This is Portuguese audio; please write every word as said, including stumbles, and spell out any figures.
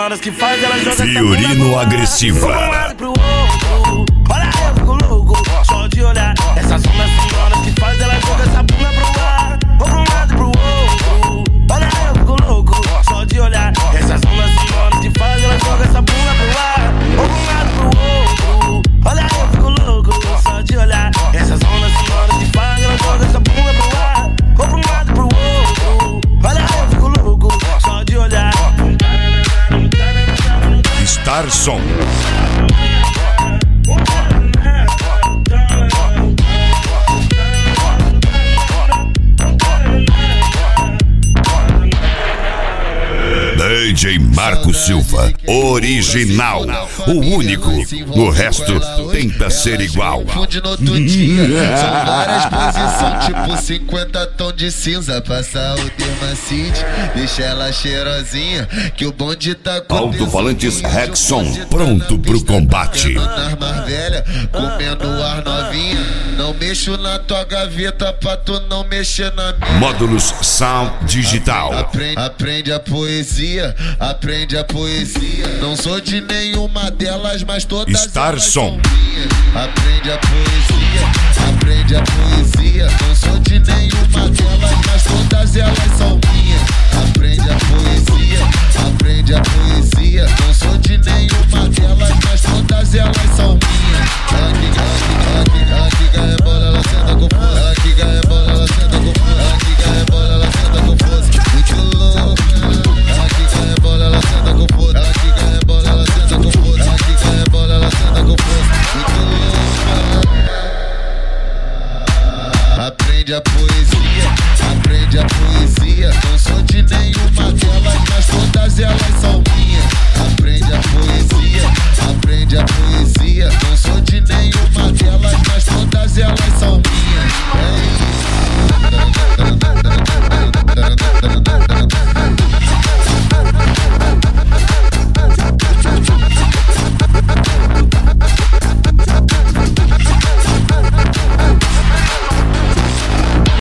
senhoras que faz ela jogar Fiorino Agressiva. Pra um lado pro outro, olha eu fico louco só de olhar. Essas são das senhoras que faz ela jogar essa bunda pro ar. Vou pra um lado pro outro, olha eu fico louco só de olhar. Essas são das senhoras que faz ela jogar essa bunda pro ar. Vou pra um lado pro outro, olha eu fico louco só de olhar. Essas são das senhoras que faz ela jogar essa bunda pro ar. Vou pra um lado pro outro, olha eu fico louco só de olhar. Star Som. D J Marco Silva, original, o único, no resto tenta ser igual. Funde no outro dia, são várias posições, tipo cinquenta tons de cinza. Passa o dermacite, deixa ela cheirosinha, que o bonde tá com Alto-falantes Rexon, pronto pro combate. nas mais velhas, comendo ar novinha. Não mexo na tua gaveta pra tu não mexer na minha. Módulos Sound Digital. Aprende, aprende a poesia, aprende a poesia. Não sou de nenhuma delas, mas todas Star elas Som. são minhas. Aprende a poesia, aprende a poesia. Não sou de nenhuma delas, mas todas elas são minhas. Aprende a poesia,